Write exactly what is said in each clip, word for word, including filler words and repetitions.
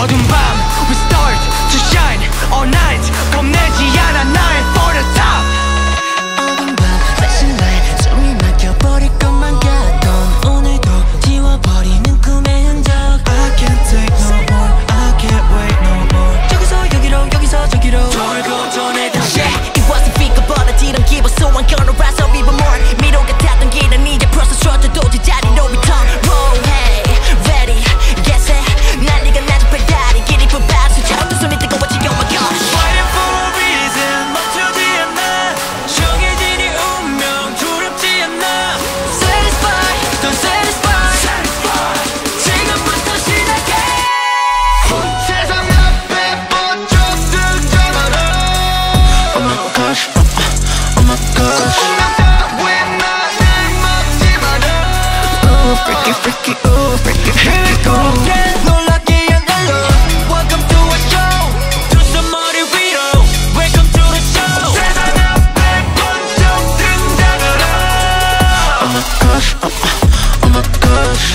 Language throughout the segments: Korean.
어두운 밤 we start to shine all night 겁내지 않아 나의 for the top. 어두운 밤 flashing light 숨이 막혀버릴 것만 같던 오늘도 지워버리는 꿈의 흔적. I can't take no more, I can't wait no more. 저기서 여기로 여기서 저기로 돌고 전에 다시. Yeah, it wasn't fake but I didn't give up so I'm gonna rise up even more. 미로 같았던 길은 이제 벌써 멈춰도 제자리로 return. Roll hey ready get set 난리가 나죠 배달이 길이 부바로 수차도 손이 뜨거워지 oh my gosh. Fighting for a reason 멈추지 않아 정해진 이 운명 두렵지 않아. Satisfied don't satisfy 지금부터 시작해. 세상 앞에 번쩍 등장하라. Oh my gosh oh my gosh. 왜 나를 막지 마라. Ooh freaky freaky ooh freaky freaky ooh. 놀랍게 안달러. Welcome to our show. 두 손 머리 위로. Welcome to the show. 세상 앞에 번쩍 등장하라. Oh my gosh oh, oh my gosh.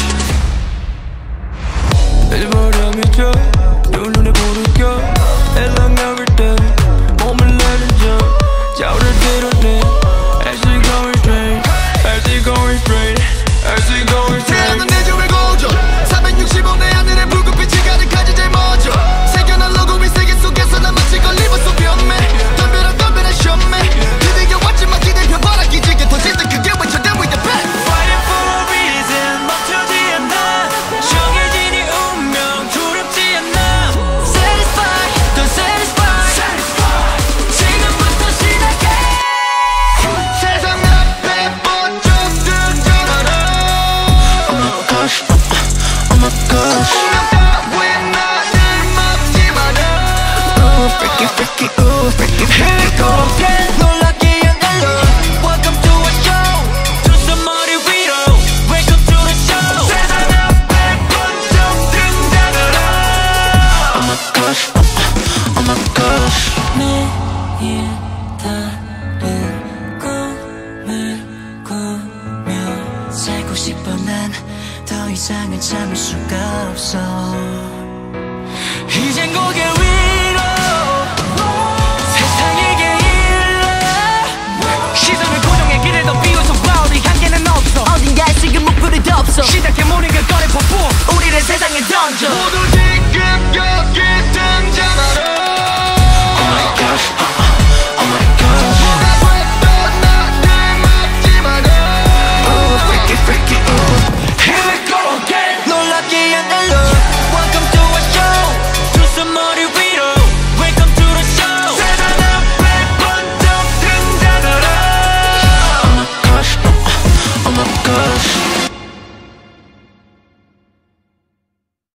일버려 미쳐 두 눈에 불을 켜 일렁여길 때 몸을 내리죠. 저를 드러내 As we going straight As we going straight As we going straight. 태양은 내 주변 고조 삼백육십오 내 하늘에 붉은빛이 가득하지 제일 먼저 새겨난 로고 위 세계 속에서 난 마치 걸리버 속 변매 덤벼라 덤벼라 쇼매 기대겨 왔지만 기대 펴봐라 기지개 터질 때 크게 외쳐 Then we the best. Fighting for a reason 멈추지 않아 정해진 이 운명 두렵지 않아. Satisfied don't satisfy 지금부터 시작해. 세상 앞에 번쩍 등장하라. Oh my gosh oh my gosh. 왜 나를 막지 마라. Ooh freaky freaky ooh freaky freaky ooh. 놀랍게 안달러. Welcome to our show. 두 손 머리 위로. Welcome to the show. 세상 앞에 번쩍 등장하라. Oh my gosh oh my gosh. 매일 다른 꿈을 꾸며 살고 싶어 난 더 이상은 참을 수가 없어. 이젠 고개 위로 세상에게 일러. 시선을 고정해 길을 더 비워서 봐. 우리 한계는 없어. 어딘가에 지금 목표를 덮어 시작해 모든 걸 꺼내 퍼포. 우리를 세상에 던져. 모두